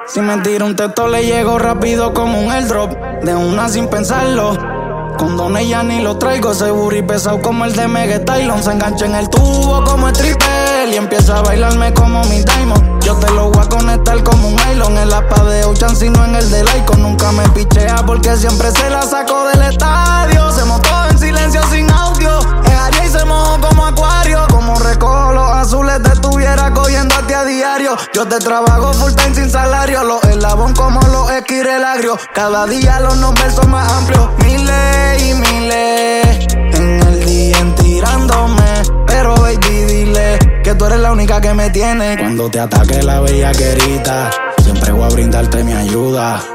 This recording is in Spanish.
Si me tira un texto le llego rápido como un airdrop, de una sin pensarlo. Condones ya ni lo traigo, ese booty pesado como el de Mega Tylon. Se engancha en el tubo como stripper y empieza a bailarme como mi Diamond. Yo te lo voy a conectar como un nylon, en la pa' de Ocean, sino en el de Lycon. Nunca me pichea porque siempre se la saco del estadio. Se montó en silencio sin audio, es Aries y se mojó como acuario. Como recojo los azules te estuviera cogiéndote a diario. Yo te trabajo full time sin salario, los eslabón como los esquirelagrios. Cada día los nombres son más amplios, miles y miles en el día tirándome. Pero baby dile que tú eres la única que me tiene. Cuando te ataque la bellaquerita, siempre voy a brindarte mi ayuda.